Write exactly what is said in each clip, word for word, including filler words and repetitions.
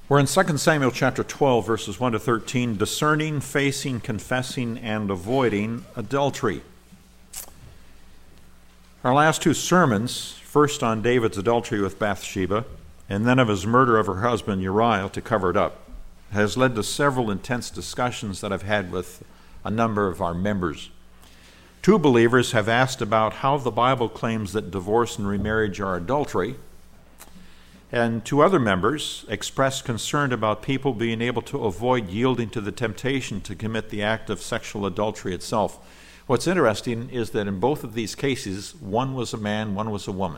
We're in Second Samuel chapter twelve, verses one to thirteen, discerning, facing, confessing, and avoiding adultery. Our last two sermons, first on David's adultery with Bathsheba, and then of his murder of her husband Uriah to cover it up, has led to several intense discussions that I've had with a number of our members. Two believers have asked about how the Bible claims that divorce and remarriage are adultery, and two other members expressed concern about people being able to avoid yielding to the temptation to commit the act of sexual adultery itself. What's interesting is that in both of these cases, one was a man, one was a woman.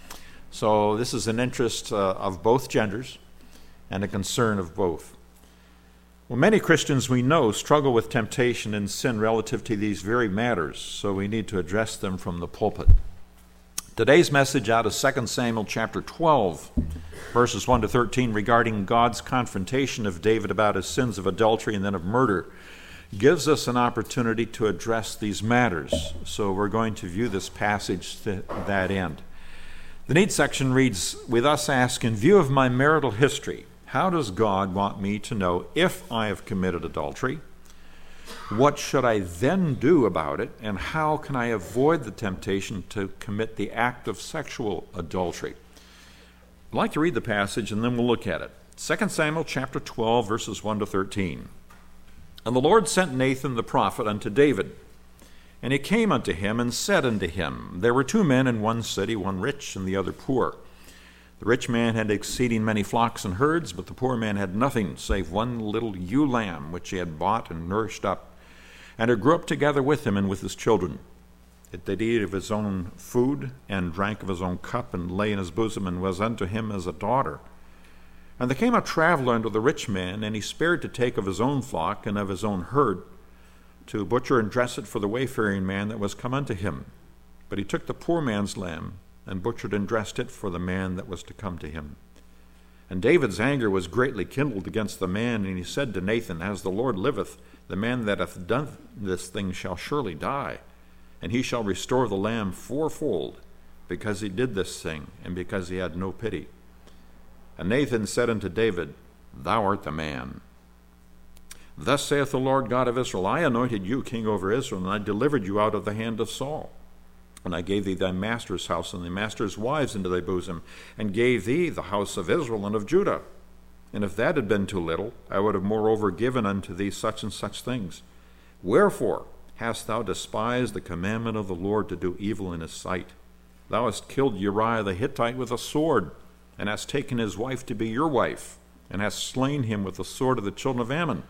So this is an interest uh, of both genders and a concern of both. Well, many Christians we know struggle with temptation and sin relative to these very matters, so we need to address them from the pulpit. Today's message out of Second Samuel chapter twelve, verses one to thirteen, regarding God's confrontation of David about his sins of adultery and then of murder, gives us an opportunity to address these matters. So we're going to view this passage to that end. The need section reads, "We thus ask, in view of my marital history, how does God want me to know if I have committed adultery? What should I then do about it, and how can I avoid the temptation to commit the act of sexual adultery?" I'd like to read the passage and then we'll look at it. Second Samuel chapter twelve, verses one to thirteen. "And the Lord sent Nathan the prophet unto David. And he came unto him and said unto him, There were two men in one city, one rich and the other poor. The rich man had exceeding many flocks and herds, but the poor man had nothing save one little ewe lamb, which he had bought and nourished up. And it grew up together with him and with his children. It did eat of his own food, and drank of his own cup, and lay in his bosom, and was unto him as a daughter. And there came a traveler unto the rich man, and he spared to take of his own flock and of his own herd, to butcher and dress it for the wayfaring man that was come unto him. But he took the poor man's lamb, and butchered and dressed it for the man that was to come to him. And David's anger was greatly kindled against the man, and he said to Nathan, As the Lord liveth, the man that hath done this thing shall surely die, and he shall restore the lamb fourfold, because he did this thing, and because he had no pity. And Nathan said unto David, Thou art the man. Thus saith the Lord God of Israel, I anointed you king over Israel, and I delivered you out of the hand of Saul. And I gave thee thy master's house and thy master's wives into thy bosom, and gave thee the house of Israel and of Judah. And if that had been too little, I would have moreover given unto thee such and such things. Wherefore hast thou despised the commandment of the Lord to do evil in his sight? Thou hast killed Uriah the Hittite with a sword, and hast taken his wife to be your wife, and hast slain him with the sword of the children of Ammon.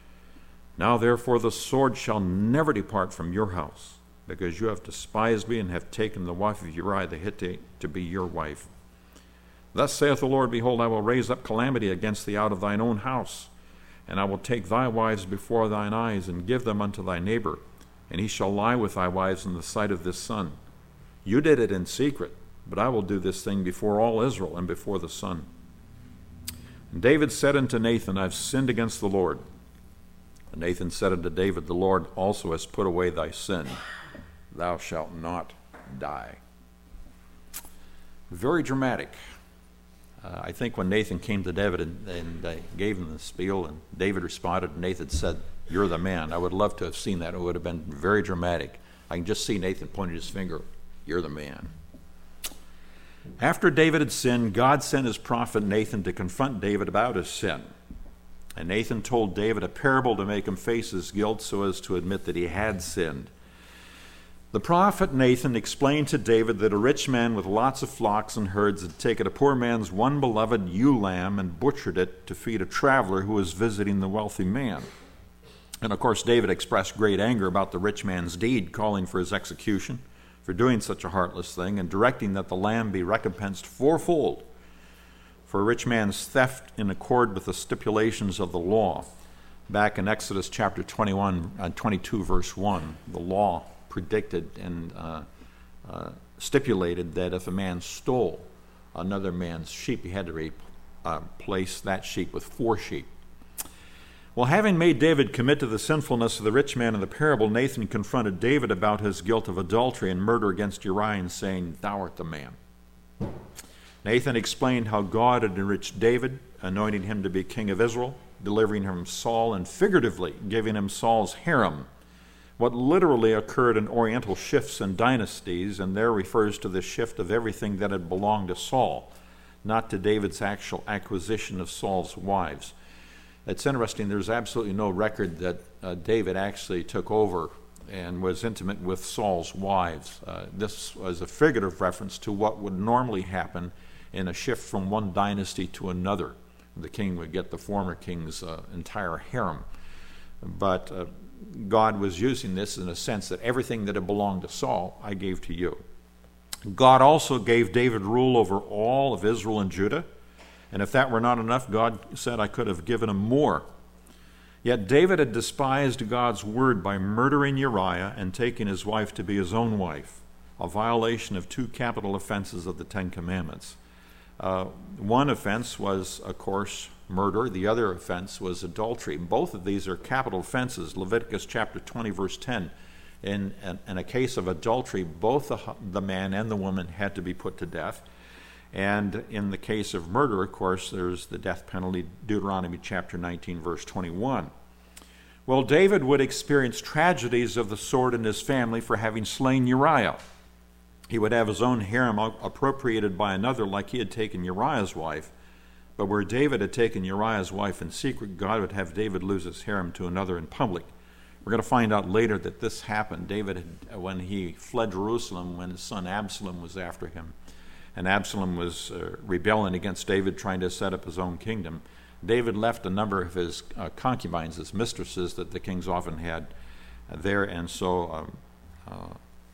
Now therefore the sword shall never depart from your house, because you have despised me, and have taken the wife of Uriah the Hittite to be your wife. Thus saith the Lord, Behold, I will raise up calamity against thee out of thine own house, and I will take thy wives before thine eyes, and give them unto thy neighbor, and he shall lie with thy wives in the sight of this sun. You did it in secret, but I will do this thing before all Israel and before the sun. And David said unto Nathan, I have sinned against the Lord. And Nathan said unto David, The Lord also has put away thy sin. Thou shalt not die. Very dramatic. Uh, I think when Nathan came to David and, and uh, gave him the spiel, and David responded, and Nathan said, You're the man. I would love to have seen that. It would have been very dramatic. I can just see Nathan pointing his finger, You're the man. After David had sinned, God sent his prophet Nathan to confront David about his sin. And Nathan told David a parable to make him face his guilt so as to admit that he had sinned. The prophet Nathan explained to David that a rich man with lots of flocks and herds had taken a poor man's one beloved ewe lamb and butchered it to feed a traveler who was visiting the wealthy man. And of course, David expressed great anger about the rich man's deed, calling for his execution for doing such a heartless thing, and directing that the lamb be recompensed fourfold for a rich man's theft in accord with the stipulations of the law. Back in Exodus chapter twenty-one, uh, twenty-two, verse one, the law predicted and uh, uh, stipulated that if a man stole another man's sheep, he had to replace uh, that sheep with four sheep. Well, having made David commit to the sinfulness of the rich man in the parable, Nathan confronted David about his guilt of adultery and murder against Uriah, saying, Thou art the man. Nathan explained how God had enriched David, anointing him to be king of Israel, delivering him Saul, and figuratively giving him Saul's harem, what literally occurred in Oriental shifts and dynasties, and there refers to the shift of everything that had belonged to Saul, not to David's actual acquisition of Saul's wives. It's interesting, there's absolutely no record that uh, David actually took over and was intimate with Saul's wives. Uh, this was a figurative reference to what would normally happen in a shift from one dynasty to another. The king would get the former king's uh, entire harem. But uh, God was using this in a sense that everything that had belonged to Saul, I gave to you. God also gave David rule over all of Israel and Judah. And if that were not enough, God said I could have given him more. Yet David had despised God's word by murdering Uriah and taking his wife to be his own wife, a violation of two capital offenses of the Ten Commandments. Uh, one offense was, of course, murder. The other offense was adultery. Both of these are capital offenses. Leviticus chapter twenty, verse ten. In, in, in a case of adultery, both the, the man and the woman had to be put to death. And in the case of murder, of course, there's the death penalty, Deuteronomy chapter nineteen, verse twenty-one. Well, David would experience tragedies of the sword in his family for having slain Uriah. He would have his own harem appropriated by another like he had taken Uriah's wife. But where David had taken Uriah's wife in secret, God would have David lose his harem to another in public. We're going to find out later that this happened. David, had, when he fled Jerusalem, when his son Absalom was after him, and Absalom was uh, rebelling against David, trying to set up his own kingdom, David left a number of his uh, concubines, his mistresses that the kings often had uh, there, and so um, uh,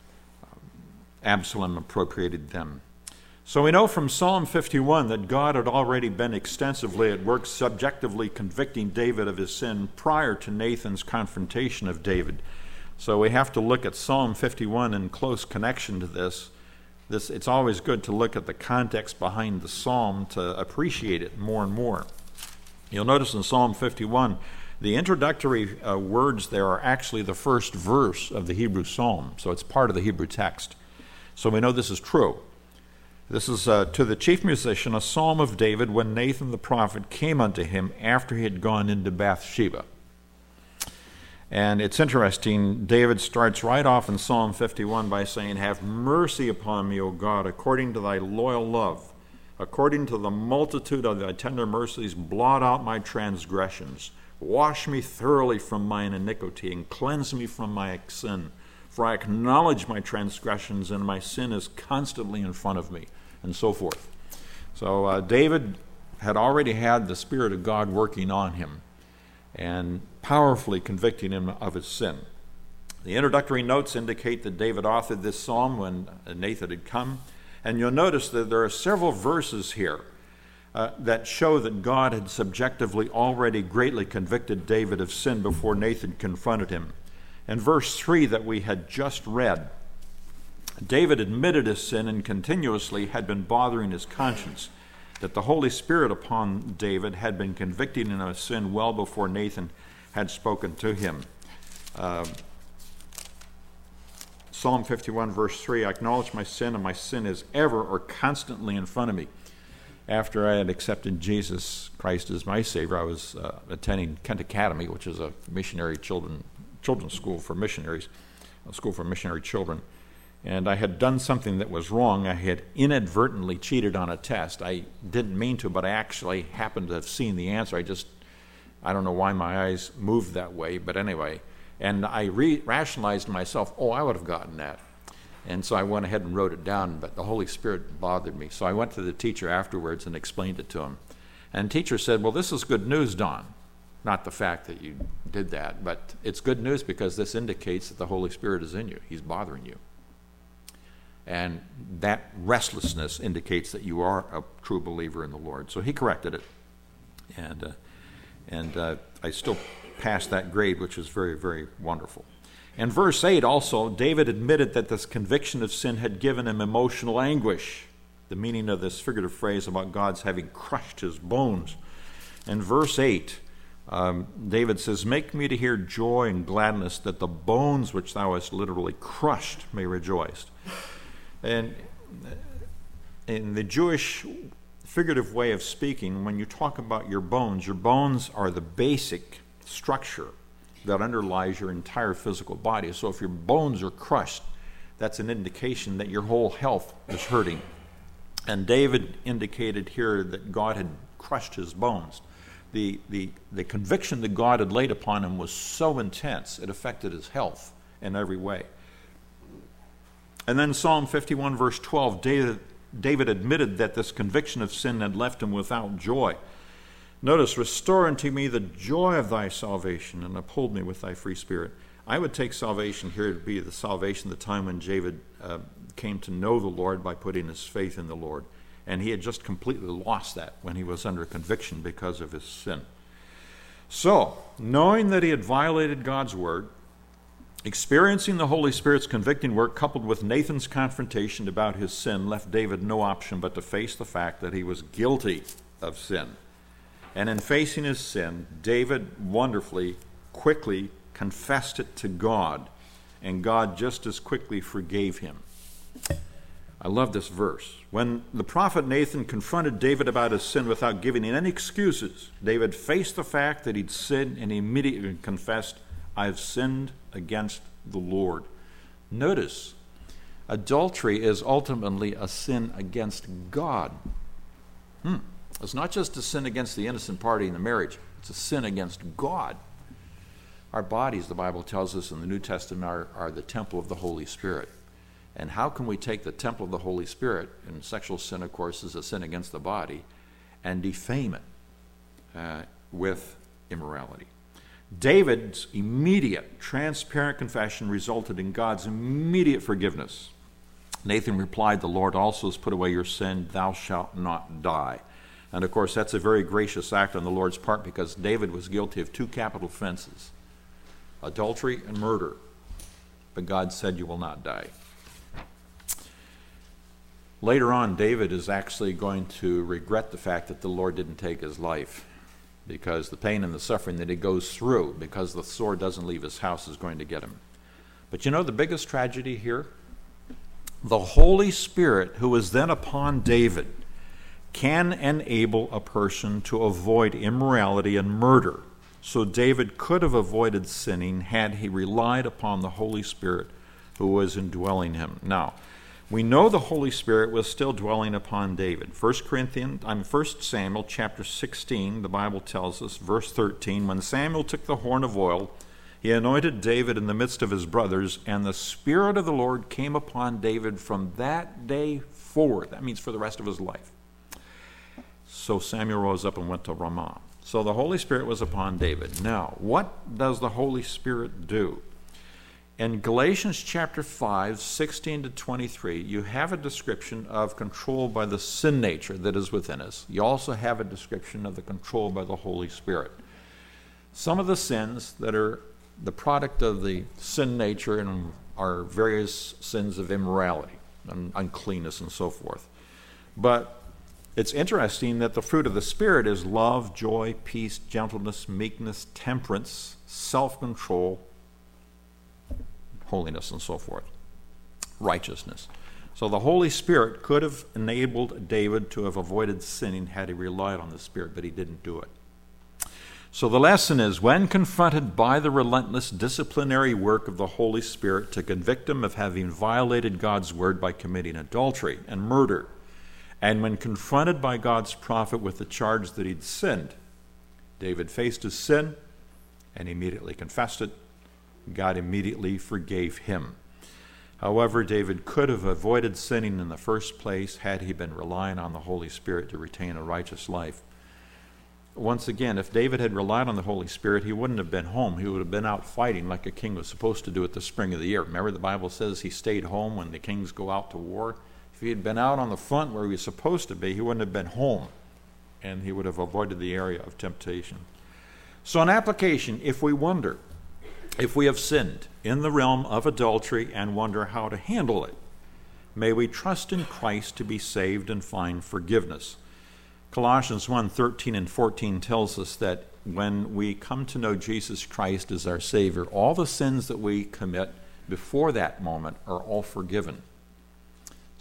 Absalom appropriated them. So we know from Psalm fifty-one that God had already been extensively at work subjectively convicting David of his sin prior to Nathan's confrontation of David. So we have to look at Psalm fifty-one in close connection to this. This it's always good to look at the context behind the psalm to appreciate it more and more. You'll notice in Psalm fifty-one, the introductory uh, words there are actually the first verse of the Hebrew psalm, so it's part of the Hebrew text. So we know this is true. This is uh, to the chief musician, a psalm of David when Nathan the prophet came unto him after he had gone into Bathsheba. And it's interesting, David starts right off in Psalm fifty-one by saying, "Have mercy upon me, O God, according to thy loyal love. According to the multitude of thy tender mercies, blot out my transgressions. Wash me thoroughly from mine iniquity, and cleanse me from my sin. For I acknowledge my transgressions, and my sin is constantly in front of me," and so forth. So uh, David had already had the Spirit of God working on him and powerfully convicting him of his sin. The introductory notes indicate that David authored this psalm when Nathan had come. And you'll notice that there are several verses here uh, that show that God had subjectively already greatly convicted David of sin before Nathan confronted him. In verse three that we had just read, David admitted his sin and continuously had been bothering his conscience, that the Holy Spirit upon David had been convicting him of sin well before Nathan had spoken to him. Uh, Psalm fifty-one, verse three, "I acknowledge my sin, and my sin is ever or constantly in front of me." After I had accepted Jesus Christ as my Savior, I was uh, attending Kent Academy, which is a missionary children children's school for missionaries, a school for missionary children. And I had done something that was wrong. I had inadvertently cheated on a test. I didn't mean to, but I actually happened to have seen the answer. I just, I don't know why my eyes moved that way, but anyway. And I re- rationalized to myself, oh, I would have gotten that. And so I went ahead and wrote it down, but the Holy Spirit bothered me. So I went to the teacher afterwards and explained it to him. And the teacher said, well, this is good news, Don. Not the fact that you did that, but it's good news because this indicates that the Holy Spirit is in you. He's bothering you. And that restlessness indicates that you are a true believer in the Lord. So he corrected it. And, uh, and uh, I still passed that grade, which is very, very wonderful. In verse eight also, David admitted that this conviction of sin had given him emotional anguish. The meaning of this figurative phrase about God's having crushed his bones. In verse eight, um, David says, "Make me to hear joy and gladness, that the bones which thou hast literally crushed may rejoice." And in the Jewish figurative way of speaking, when you talk about your bones, your bones are the basic structure that underlies your entire physical body. So if your bones are crushed, that's an indication that your whole health is hurting. And David indicated here that God had crushed his bones. The, the, the conviction that God had laid upon him was so intense, it affected his health in every way. And then Psalm fifty-one, verse twelve, David, David admitted that this conviction of sin had left him without joy. Notice, restore unto me the joy of thy salvation and uphold me with thy free spirit. I would take salvation here to be the salvation of the time when David uh, came to know the Lord by putting his faith in the Lord. And he had just completely lost that when he was under conviction because of his sin. So, knowing that he had violated God's word, experiencing the Holy Spirit's convicting work coupled with Nathan's confrontation about his sin left David no option but to face the fact that he was guilty of sin. And in facing his sin, David wonderfully, quickly confessed it to God, and God just as quickly forgave him. I love this verse. When the prophet Nathan confronted David about his sin without giving any excuses, David faced the fact that he'd sinned and he immediately confessed, I've sinned against the Lord. Notice, adultery is ultimately a sin against God. Hmm. It's not just a sin against the innocent party in the marriage. It's a sin against God. Our bodies, the Bible tells us in the New Testament, are, are the temple of the Holy Spirit. And how can we take the temple of the Holy Spirit, and sexual sin, of course, is a sin against the body, and defame it uh, with immorality? David's immediate, transparent confession resulted in God's immediate forgiveness. Nathan replied, the Lord also has put away your sin, thou shalt not die. And of course, that's a very gracious act on the Lord's part because David was guilty of two capital offenses, adultery and murder. But God said, you will not die. Later on, David is actually going to regret the fact that the Lord didn't take his life, because the pain and the suffering that he goes through because the sword doesn't leave his house is going to get him. But you know the biggest tragedy here? The Holy Spirit, who is then upon David, can enable a person to avoid immorality and murder. So David could have avoided sinning had he relied upon the Holy Spirit who was indwelling him. Now, we know the Holy Spirit was still dwelling upon David. First Corinthians, I mean, First Samuel chapter sixteen, the Bible tells us, verse thirteen, when Samuel took the horn of oil, he anointed David in the midst of his brothers, and the Spirit of the Lord came upon David from that day forward. That means for the rest of his life. So Samuel rose up and went to Ramah. So the Holy Spirit was upon David. Now, what does the Holy Spirit do? In Galatians chapter five, sixteen to twenty-three, you have a description of control by the sin nature that is within us. You also have a description of the control by the Holy Spirit. Some of the sins that are the product of the sin nature and are various sins of immorality and uncleanness and so forth. But it's interesting that the fruit of the Spirit is love, joy, peace, gentleness, meekness, temperance, self-control, holiness, and so forth, righteousness. So the Holy Spirit could have enabled David to have avoided sinning had he relied on the Spirit, but he didn't do it. So the lesson is, when confronted by the relentless disciplinary work of the Holy Spirit to convict him of having violated God's word by committing adultery and murder, and when confronted by God's prophet with the charge that he'd sinned, David faced his sin and immediately confessed it. God immediately forgave him. However, David could have avoided sinning in the first place had he been relying on the Holy Spirit to retain a righteous life. Once again, if David had relied on the Holy Spirit, he wouldn't have been home. He would have been out fighting like a king was supposed to do at the spring of the year. Remember, the Bible says he stayed home when the kings go out to war. If he had been out on the front where he was supposed to be, he wouldn't have been home, and he would have avoided the area of temptation. So an application, if we wonder if we have sinned in the realm of adultery and wonder how to handle it, may we trust in Christ to be saved and find forgiveness. Colossians one, thirteen and fourteen tells us that when we come to know Jesus Christ as our Savior, all the sins that we commit before that moment are all forgiven.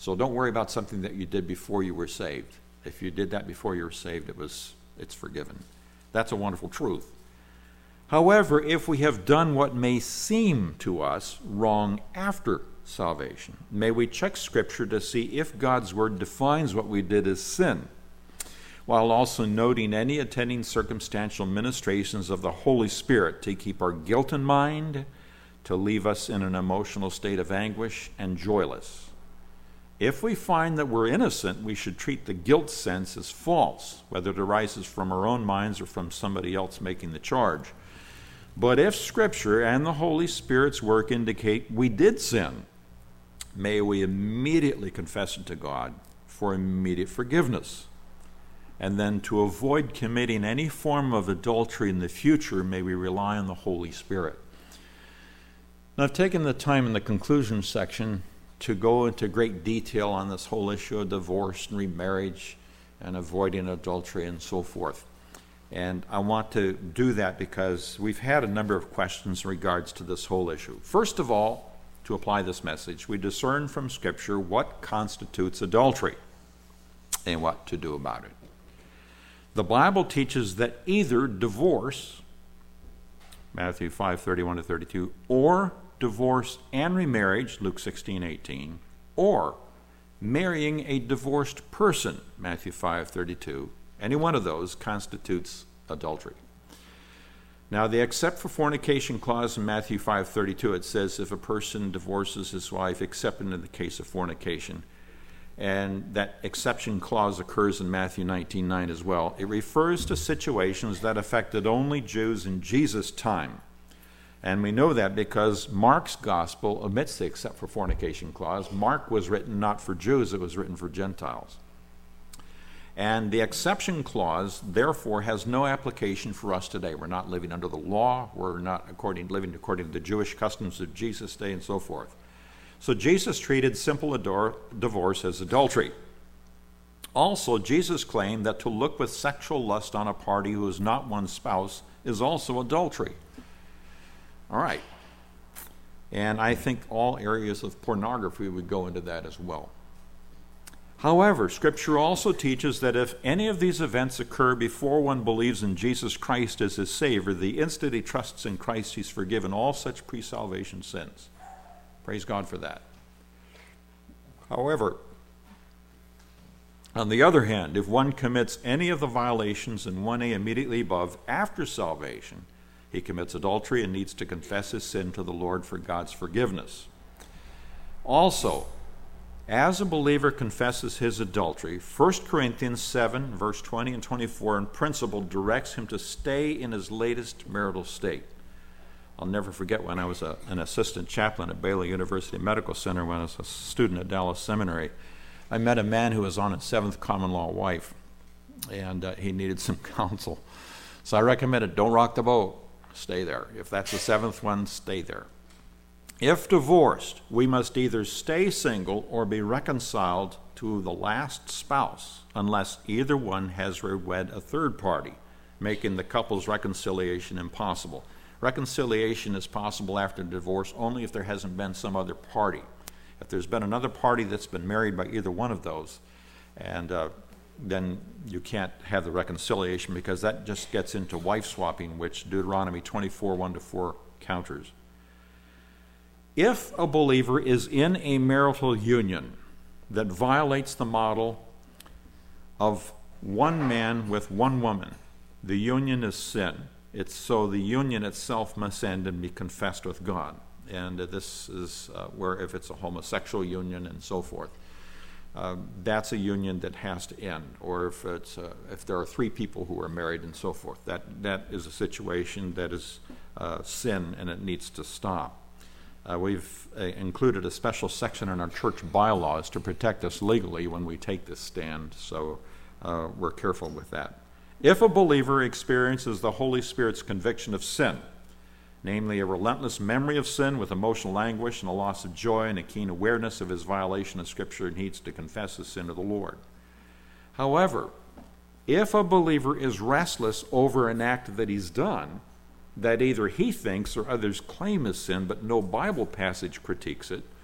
So don't worry about something that you did before you were saved. If you did that before you were saved, it was it's forgiven. That's a wonderful truth. However, if we have done what may seem to us wrong after salvation, may we check Scripture to see if God's Word defines what we did as sin, while also noting any attending circumstantial ministrations of the Holy Spirit to keep our guilt in mind, to leave us in an emotional state of anguish and joyless. If we find that we're innocent, we should treat the guilt sense as false, whether it arises from our own minds or from somebody else making the charge. But if Scripture and the Holy Spirit's work indicate we did sin, may we immediately confess it to God for immediate forgiveness. And then to avoid committing any form of adultery in the future, may we rely on the Holy Spirit. Now, I've taken the time in the conclusion section to go into great detail on this whole issue of divorce and remarriage and avoiding adultery and so forth. And I want to do that because we've had a number of questions in regards to this whole issue. First of all, to apply this message, we discern from Scripture what constitutes adultery and what to do about it. The Bible teaches that either divorce, Matthew five, thirty-one to thirty-two, or divorce and remarriage, Luke sixteen, eighteen, or marrying a divorced person, Matthew five, thirty-two, any one of those constitutes adultery. Now, the except for fornication clause in Matthew five, thirty-two, it says if a person divorces his wife, except in the case of fornication, and that exception clause occurs in Matthew nineteen, nine as well. It refers to situations that affected only Jews in Jesus' time. And we know that because Mark's gospel omits the except for fornication clause. Mark was written not for Jews, it was written for Gentiles. And the exception clause, therefore, has no application for us today. We're not living under the law. We're not according, living according to the Jewish customs of Jesus' day and so forth. So Jesus treated simple ador- divorce as adultery. Also, Jesus claimed that to look with sexual lust on a party who is not one's spouse is also adultery. All right. And I think all areas of pornography would go into that as well. However, Scripture also teaches that if any of these events occur before one believes in Jesus Christ as his Savior, the instant he trusts in Christ, he's forgiven all such pre-salvation sins. Praise God for that. However, on the other hand, if one commits any of the violations in one A immediately above after salvation, he commits adultery and needs to confess his sin to the Lord for God's forgiveness. Also, as a believer confesses his adultery, First Corinthians seven, verse twenty and twenty-four, in principle, directs him to stay in his latest marital state. I'll never forget when I was a, an assistant chaplain at Baylor University Medical Center when I was a student at Dallas Seminary. I met a man who was on his seventh common law wife, and uh, he needed some counsel. So I recommended, don't rock the boat, stay there. If that's the seventh one, stay there. If divorced, we must either stay single or be reconciled to the last spouse, unless either one has wed a third party, making the couple's reconciliation impossible. Reconciliation is possible after divorce only if there hasn't been some other party. If there's been another party that's been married by either one of those, and uh, then you can't have the reconciliation because that just gets into wife swapping, which Deuteronomy twenty-four, one to four counters. If a believer is in a marital union that violates the model of one man with one woman, the union is sin. It's so the union itself must end and be confessed with God. And uh, this is uh, where if it's a homosexual union and so forth, uh, that's a union that has to end. Or if it's uh, if there are three people who are married and so forth, that that is a situation that is uh, sin and it needs to stop. Uh, we've uh, included a special section in our church bylaws to protect us legally when we take this stand, so uh, we're careful with that. If a believer experiences the Holy Spirit's conviction of sin, namely a relentless memory of sin with emotional anguish and a loss of joy and a keen awareness of his violation of Scripture, needs to confess his sin to the Lord. However, if a believer is restless over an act that he's done, that either he thinks or others claim is sin, but no Bible passage critiques it,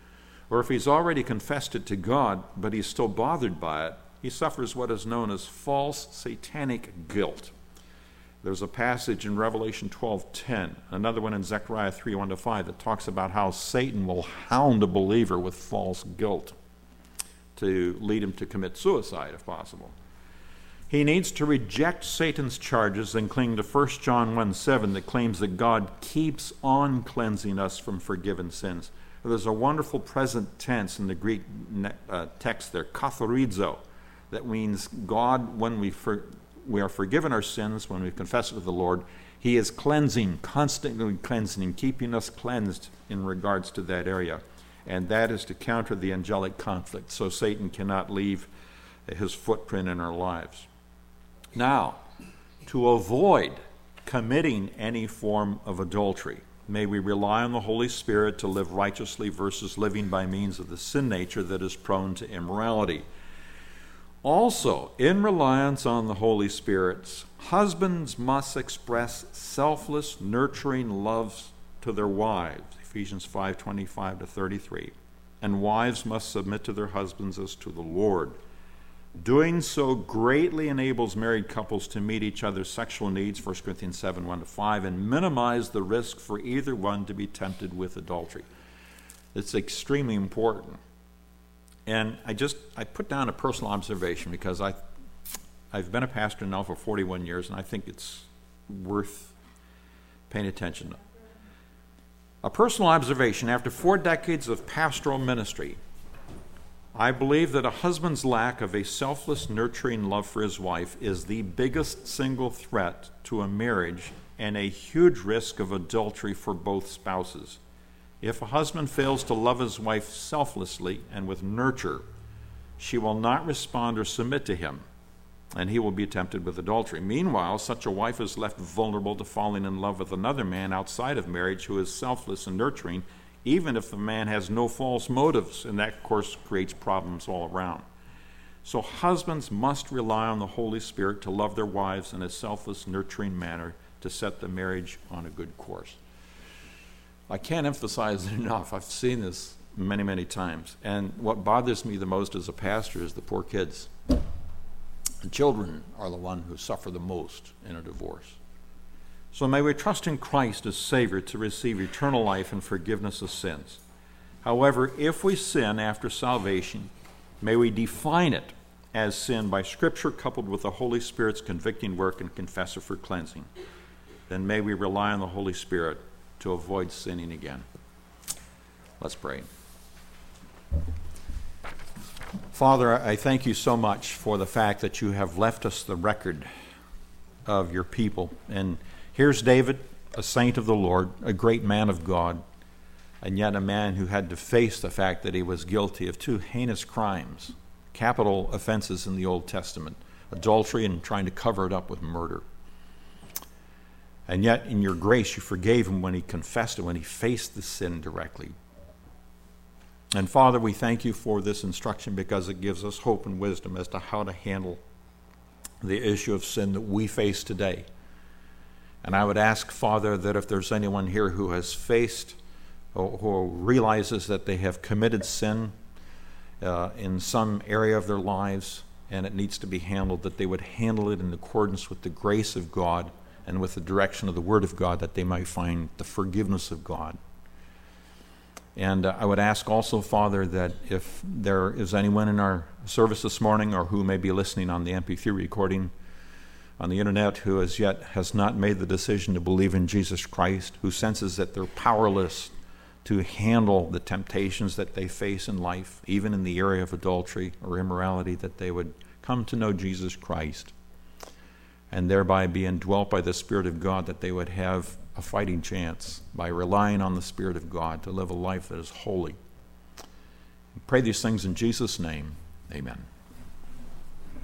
Or if he's already confessed it to God, but he's still bothered by it, he suffers what is known as false satanic guilt. There's a passage in Revelation twelve ten, another one in Zechariah three one to five, that talks about how Satan will hound a believer with false guilt to lead him to commit suicide, if possible. He needs to reject Satan's charges and cling to First John one seven that claims that God keeps on cleansing us from forgiven sins. There's a wonderful present tense in the Greek uh, text there, katharizo, that means God, when we for, we are forgiven our sins, when we confess it to the Lord, he is cleansing, constantly cleansing, keeping us cleansed in regards to that area. And that is to counter the angelic conflict, so Satan cannot leave his footprint in our lives. Now, to avoid committing any form of adultery, may we rely on the Holy Spirit to live righteously versus living by means of the sin nature that is prone to immorality. Also, in reliance on the Holy Spirit, husbands must express selfless, nurturing love to their wives, Ephesians five twenty-five to thirty-three, and wives must submit to their husbands as to the Lord. Doing so greatly enables married couples to meet each other's sexual needs, First Corinthians seven one to five, and minimize the risk for either one to be tempted with adultery. It's extremely important. And I just, I put down a personal observation because I, I've been a pastor now for forty-one years, and I think it's worth paying attention to. A personal observation, after four decades of pastoral ministry, I believe that a husband's lack of a selfless, nurturing love for his wife is the biggest single threat to a marriage and a huge risk of adultery for both spouses. If a husband fails to love his wife selflessly and with nurture, she will not respond or submit to him, and he will be tempted with adultery. Meanwhile, such a wife is left vulnerable to falling in love with another man outside of marriage who is selfless and nurturing, even if the man has no false motives, and that, of course, creates problems all around. So husbands must rely on the Holy Spirit to love their wives in a selfless, nurturing manner to set the marriage on a good course. I can't emphasize it enough. I've seen this many, many times. And what bothers me the most as a pastor is the poor kids. The children are the ones who suffer the most in a divorce. So may we trust in Christ as Savior to receive eternal life and forgiveness of sins. However, if we sin after salvation, may we define it as sin by Scripture coupled with the Holy Spirit's convicting work and confess it for cleansing. Then may we rely on the Holy Spirit to avoid sinning again. Let's pray. Father, I thank you so much for the fact that you have left us the record of your people. And here's David, a saint of the Lord, a great man of God, and yet a man who had to face the fact that he was guilty of two heinous crimes, capital offenses in the Old Testament, adultery and trying to cover it up with murder. And yet, in your grace, you forgave him when he confessed it, when he faced the sin directly. And Father, we thank you for this instruction because it gives us hope and wisdom as to how to handle the issue of sin that we face today. And I would ask, Father, that if there's anyone here who has faced or who realizes that they have committed sin uh, in some area of their lives and it needs to be handled, that they would handle it in accordance with the grace of God and with the direction of the Word of God, that they might find the forgiveness of God. And uh, I would ask also, Father, that if there is anyone in our service this morning or who may be listening on the M P three recording on the internet who as yet has not made the decision to believe in Jesus Christ, who senses that they're powerless to handle the temptations that they face in life, even in the area of adultery or immorality, that they would come to know Jesus Christ and thereby be indwelt by the Spirit of God, that they would have a fighting chance by relying on the Spirit of God to live a life that is holy. We pray these things in Jesus' name. Amen.